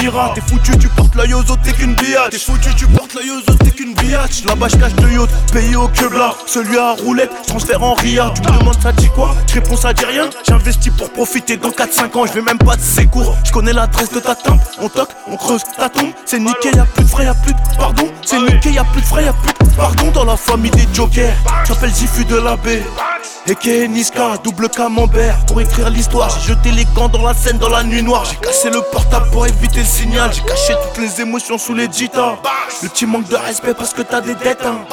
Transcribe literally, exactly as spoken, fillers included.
pirate. T'es foutu, tu portes l'œil aux autres, t'es qu'une biatch. T'es foutu, tu portes l'œil aux autres, t'es qu'une biatch. Là-bas je cache de yacht, payé au Kebla. Celui à roulette, transfert en Ria. Tu me demandes ça dit quoi? Je réponds ça dit rien. J'investis pour profiter dans quatre cinq ans, je vais même pas de sécours. Je connais l'adresse de ta timbre, on toque, on creuse ta tombe. C'est niqué, y'a plus de frais, y'a plus de pardon. C'est niqué, y'a plus de frais, y'a plus de pardon. Dans la famille des jokers, j'appelle Zifu de la baie. Et Eke Niska, double camembert. Pour écrire l'histoire, j'ai jeté les gants dans la scène dans la nuit noire. J'ai cassé le portable pour éviter le signal. J'ai caché toutes les émotions sous les jitas. Le petit manque de respect parce que t'as des dettes hein.